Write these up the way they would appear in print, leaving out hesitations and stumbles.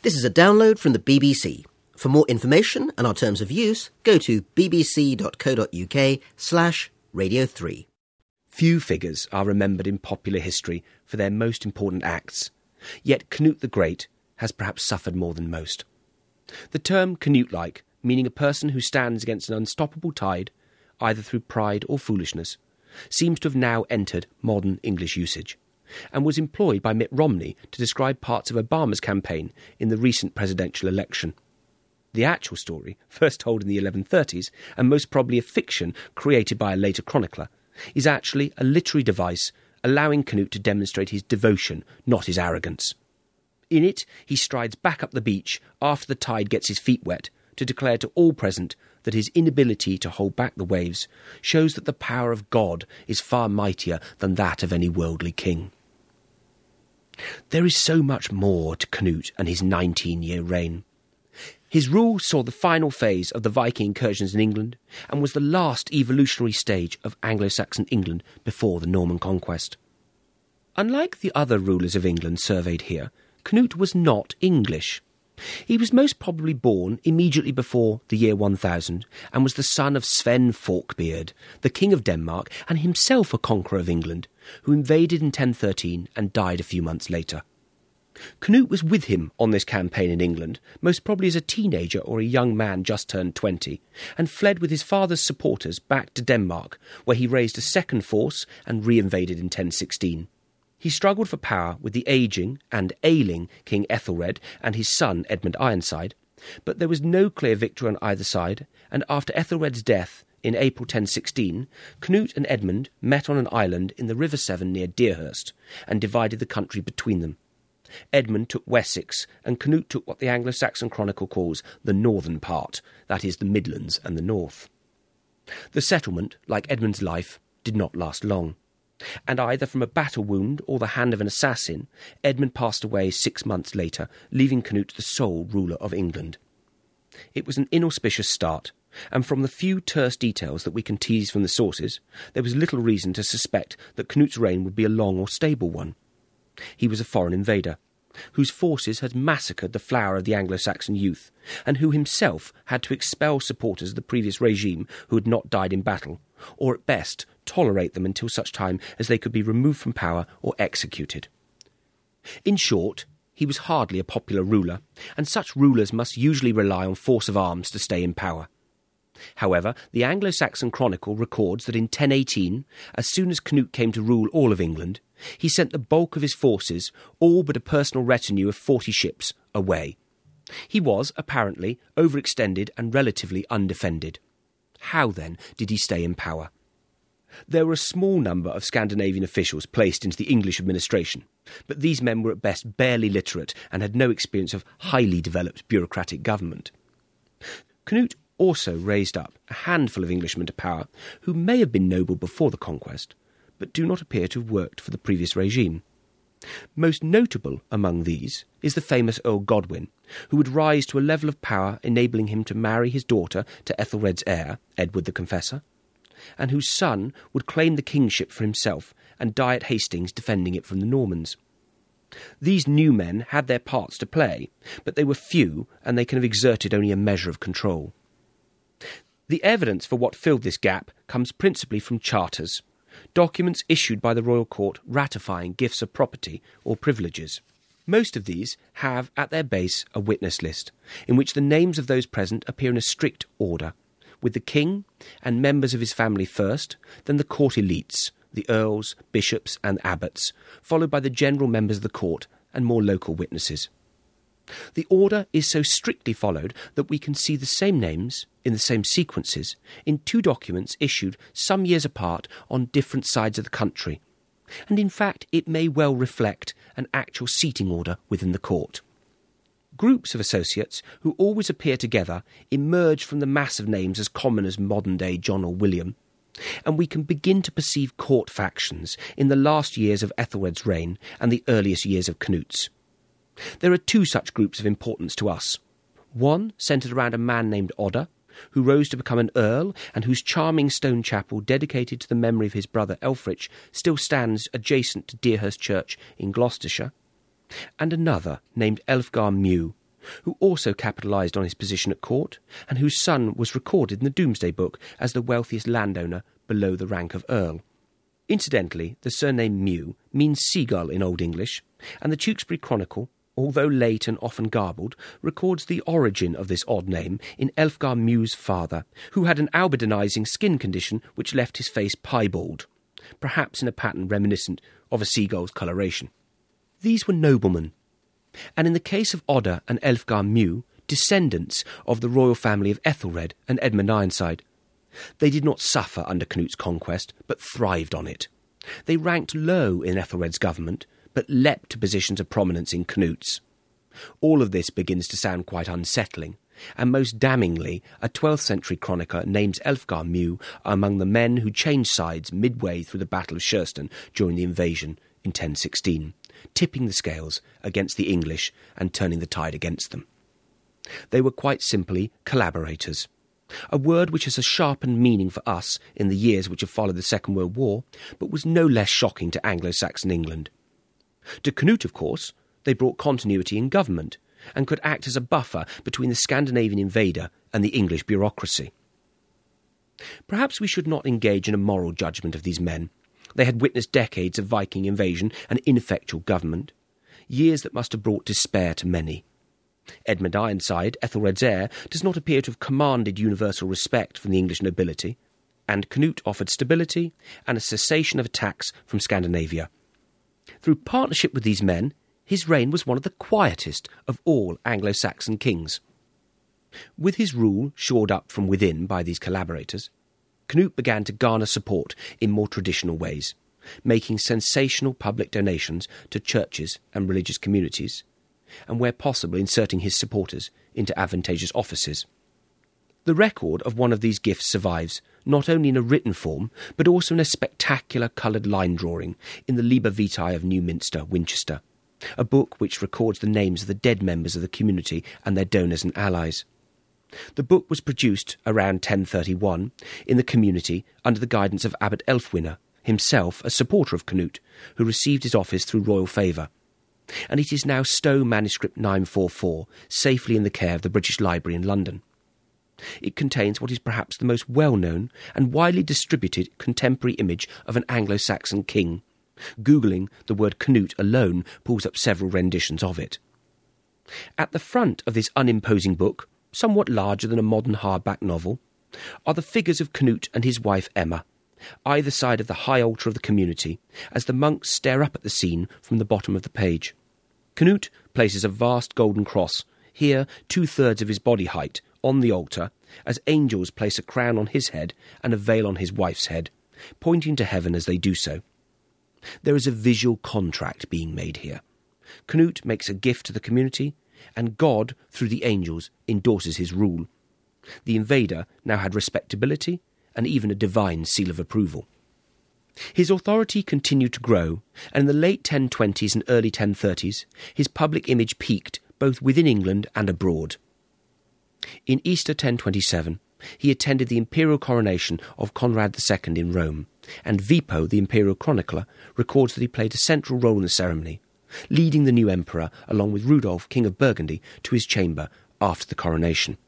This is a download from the BBC. For more information and our terms of use, go to bbc.co.uk/Radio 3. Few figures are remembered in popular history for their most important acts, yet Canute the Great has perhaps suffered more than most. The term Canute-like, meaning a person who stands against an unstoppable tide, either through pride or foolishness, seems to have now entered modern English usage, and was employed by Mitt Romney to describe parts of Obama's campaign in the recent presidential election. The actual story, first told in the 1130s, and most probably a fiction created by a later chronicler, is actually a literary device allowing Canute to demonstrate his devotion, not his arrogance. In it, he strides back up the beach after the tide gets his feet wet to declare to all present that his inability to hold back the waves shows that the power of God is far mightier than that of any worldly king. There is so much more to Canute and his 19-year reign. His rule saw the final phase of the Viking incursions in England and was the last evolutionary stage of Anglo-Saxon England before the Norman conquest. Unlike the other rulers of England surveyed here, Canute was not English. He was most probably born immediately before the year 1000 and was the son of Sven Forkbeard, the King of Denmark and himself a conqueror of England, who invaded in 1013 and died a few months later. Canute was with him on this campaign in England, most probably as a teenager or a young man just turned 20, and fled with his father's supporters back to Denmark, where he raised a second force and re-invaded in 1016. He struggled for power with the ageing and ailing King Ethelred and his son Edmund Ironside, but there was no clear victory on either side, and after Ethelred's death in April 1016, Canute and Edmund met on an island in the River Severn near Deerhurst and divided the country between them. Edmund took Wessex, and Canute took what the Anglo-Saxon Chronicle calls the northern part, that is, the Midlands and the north. The settlement, like Edmund's life, did not last long, and either from a battle wound or the hand of an assassin, Edmund passed away 6 months later, leaving Canute the sole ruler of England. It was an inauspicious start, and from the few terse details that we can tease from the sources, there was little reason to suspect that Canute's reign would be a long or stable one. He was a foreign invader, whose forces had massacred the flower of the Anglo-Saxon youth, and who himself had to expel supporters of the previous regime who had not died in battle, or at best tolerate them until such time as they could be removed from power or executed. In short, he was hardly a popular ruler, and such rulers must usually rely on force of arms to stay in power. However, the Anglo-Saxon Chronicle records that in 1018, as soon as Canute came to rule all of England, he sent the bulk of his forces, all but a personal retinue of 40 ships, away. He was, apparently, overextended and relatively undefended. How, then, did he stay in power? There were a small number of Scandinavian officials placed into the English administration, but these men were at best barely literate and had no experience of highly developed bureaucratic government. Canute also raised up a handful of Englishmen to power who may have been noble before the conquest, but do not appear to have worked for the previous regime. Most notable among these is the famous Earl Godwin, who would rise to a level of power enabling him to marry his daughter to Ethelred's heir, Edward the Confessor, and whose son would claim the kingship for himself and die at Hastings defending it from the Normans. These new men had their parts to play, but they were few and they can have exerted only a measure of control. The evidence for what filled this gap comes principally from charters, documents issued by the royal court ratifying gifts of property or privileges. Most of these have at their base a witness list, in which the names of those present appear in a strict order, with the king and members of his family first, then the court elites, the earls, bishops and abbots, followed by the general members of the court and more local witnesses. The order is so strictly followed that we can see the same names, in the same sequences, in two documents issued some years apart on different sides of the country, and in fact it may well reflect an actual seating order within the court. Groups of associates, who always appear together, emerge from the mass of names as common as modern-day John or William, and we can begin to perceive court factions in the last years of Ethelred's reign and the earliest years of Canute's. There are two such groups of importance to us. One centred around a man named Odda, who rose to become an earl and whose charming stone chapel dedicated to the memory of his brother Elfrich still stands adjacent to Deerhurst Church in Gloucestershire, and another named Elfgar Mew, who also capitalised on his position at court, and whose son was recorded in the Domesday Book as the wealthiest landowner below the rank of Earl. Incidentally, the surname Mew means seagull in Old English, and the Tewkesbury Chronicle, although late and often garbled, records the origin of this odd name in Elfgar Mew's father, who had an albidonising skin condition which left his face piebald, perhaps in a pattern reminiscent of a seagull's coloration. These were noblemen, and in the case of Odda and Elfgar Mew, descendants of the royal family of Ethelred and Edmund Ironside. They did not suffer under Canut's conquest, but thrived on it. They ranked low in Ethelred's government, but leapt to positions of prominence in Canut's. All of this begins to sound quite unsettling, and most damningly, a 12th century chronicler names Elfgar Mew among the men who changed sides midway through the Battle of Schurston during the invasion in 1016, tipping the scales against the English and turning the tide against them. They were quite simply collaborators, a word which has a sharpened meaning for us in the years which have followed the Second World War, but was no less shocking to Anglo-Saxon England. To Canute, of course, they brought continuity in government and could act as a buffer between the Scandinavian invader and the English bureaucracy. Perhaps we should not engage in a moral judgment of these men. They had witnessed decades of Viking invasion and ineffectual government, years that must have brought despair to many. Edmund Ironside, Ethelred's heir, does not appear to have commanded universal respect from the English nobility, and Canute offered stability and a cessation of attacks from Scandinavia. Through partnership with these men, his reign was one of the quietest of all Anglo-Saxon kings. With his rule shored up from within by these collaborators, Canute began to garner support in more traditional ways, making sensational public donations to churches and religious communities, and where possible inserting his supporters into advantageous offices. The record of one of these gifts survives, not only in a written form, but also in a spectacular coloured line drawing in the Liber Vitae of Newminster, Winchester, a book which records the names of the dead members of the community and their donors and allies. The book was produced around 1031 in the community under the guidance of Abbot Elfwine, himself a supporter of Canute, who received his office through royal favour, and it is now Stowe Manuscript 944, safely in the care of the British Library in London. It contains what is perhaps the most well-known and widely distributed contemporary image of an Anglo-Saxon king. Googling the word Canute alone pulls up several renditions of it. At the front of this unimposing book, somewhat larger than a modern hardback novel, are the figures of Canute and his wife Emma, either side of the high altar of the community, as the monks stare up at the scene from the bottom of the page. Canute places a vast golden cross, here 2/3 of his body height, on the altar, as angels place a crown on his head and a veil on his wife's head, pointing to heaven as they do so. There is a visual contract being made here. Canute makes a gift to the community, and God, through the angels, endorses his rule. The invader now had respectability and even a divine seal of approval. His authority continued to grow, and in the late 1020s and early 1030s, his public image peaked both within England and abroad. In Easter 1027, he attended the imperial coronation of Conrad II in Rome, and Vipo, the imperial chronicler, records that he played a central role in the ceremony, leading the new emperor, along with Rudolf, King of Burgundy, to his chamber after the coronation.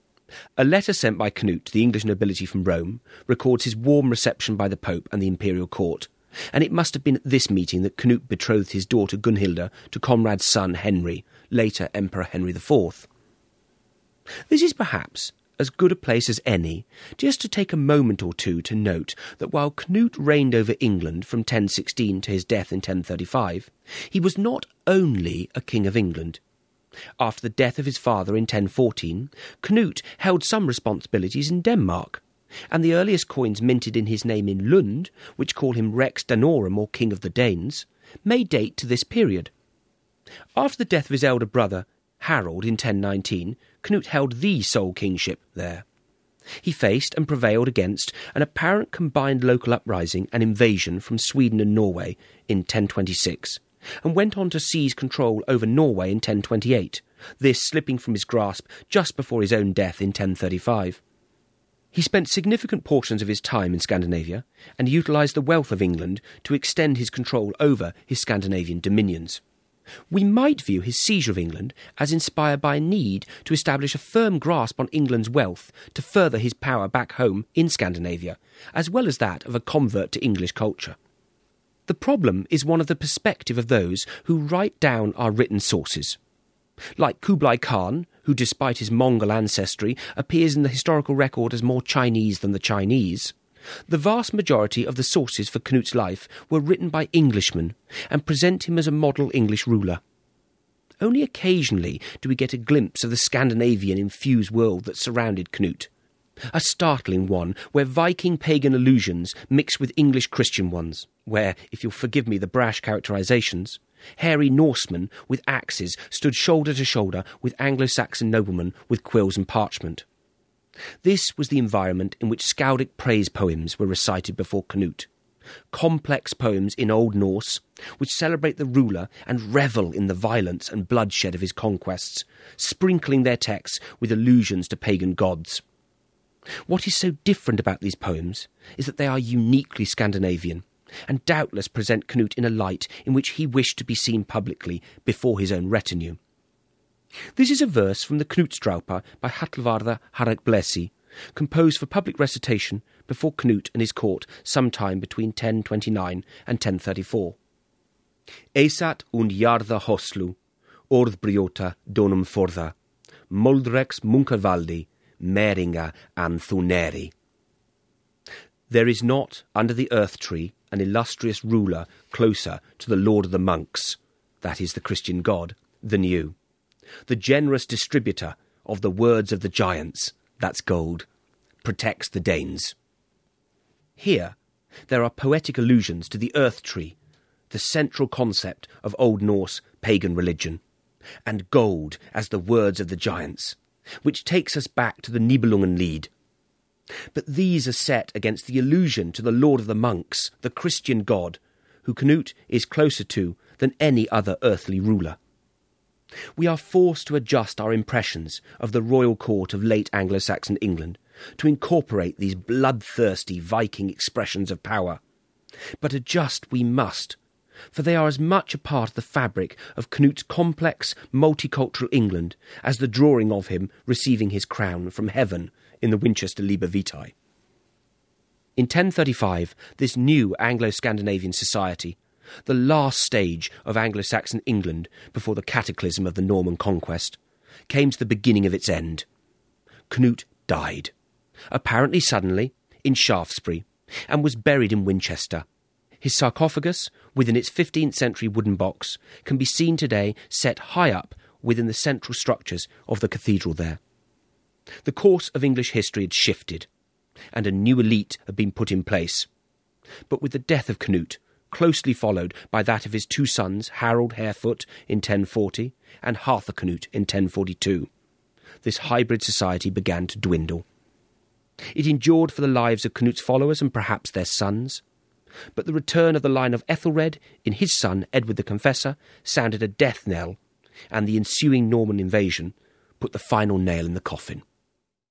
A letter sent by Canute to the English nobility from Rome records his warm reception by the Pope and the imperial court, and it must have been at this meeting that Canute betrothed his daughter Gunhilda to Conrad's son Henry, later Emperor Henry IV. This is perhaps as good a place as any just to take a moment or two to note that while Canute reigned over England from 1016 to his death in 1035, he was not only a king of England. After the death of his father in 1014, Canute held some responsibilities in Denmark, and the earliest coins minted in his name in Lund, which call him Rex Danorum, or King of the Danes, may date to this period. After the death of his elder brother, Harold, in 1019, Canute held the sole kingship there. He faced and prevailed against an apparent combined local uprising and invasion from Sweden and Norway in 1026, and went on to seize control over Norway in 1028, this slipping from his grasp just before his own death in 1035. He spent significant portions of his time in Scandinavia and utilised the wealth of England to extend his control over his Scandinavian dominions. We might view his seizure of England as inspired by a need to establish a firm grasp on England's wealth to further his power back home in Scandinavia, as well as that of a convert to English culture. The problem is one of the perspective of those who write down our written sources. Like Kublai Khan, who despite his Mongol ancestry appears in the historical record as more Chinese than the Chinese, the vast majority of the sources for Canut's life were written by Englishmen and present him as a model English ruler. Only occasionally do we get a glimpse of the Scandinavian-infused world that surrounded Canute, a startling one where Viking pagan allusions mix with English Christian ones, where, if you'll forgive me the brash characterisations, hairy Norsemen with axes stood shoulder to shoulder with Anglo-Saxon noblemen with quills and parchment. This was the environment in which skaldic praise poems were recited before Canute, complex poems in Old Norse which celebrate the ruler and revel in the violence and bloodshed of his conquests, sprinkling their texts with allusions to pagan gods. What is so different about these poems is that they are uniquely Scandinavian, and doubtless present Canute in a light in which he wished to be seen publicly before his own retinue. This is a verse from the Knutstraupa by Hallvarður Harald Blesi, composed for public recitation before Canute and his court sometime between 1029 and 1034. Esat und jarða hoslu, orðbrjóta donum forða, moldrex munkarvaldi, meringa an thuneri. There is not, under the earth tree, an illustrious ruler closer to the Lord of the Monks, that is the Christian God, than you. The generous distributor of the words of the giants, that's gold, protects the Danes. Here, there are poetic allusions to the earth tree, the central concept of Old Norse pagan religion, and gold as the words of the giants, which takes us back to the Nibelungenlied. But these are set against the allusion to the Lord of the Monks, the Christian God, who Canute is closer to than any other earthly ruler. We are forced to adjust our impressions of the royal court of late Anglo-Saxon England to incorporate these bloodthirsty Viking expressions of power. But adjust we must, for they are as much a part of the fabric of Canute's complex, multicultural England as the drawing of him receiving his crown from heaven in the Winchester Liber Vitae. In 1035, this new Anglo-Scandinavian society, the last stage of Anglo-Saxon England before the cataclysm of the Norman conquest, came to the beginning of its end. Canute died, apparently suddenly, in Shaftesbury, and was buried in Winchester. His sarcophagus, within its 15th century wooden box, can be seen today set high up within the central structures of the cathedral there. The course of English history had shifted, and a new elite had been put in place. But with the death of Canute, closely followed by that of his two sons, Harold Harefoot in 1040 and Harthacnut in 1042, this hybrid society began to dwindle. It endured for the lives of Canute's followers and perhaps their sons, but the return of the line of Ethelred in his son Edward the Confessor sounded a death knell, and the ensuing Norman invasion put the final nail in the coffin.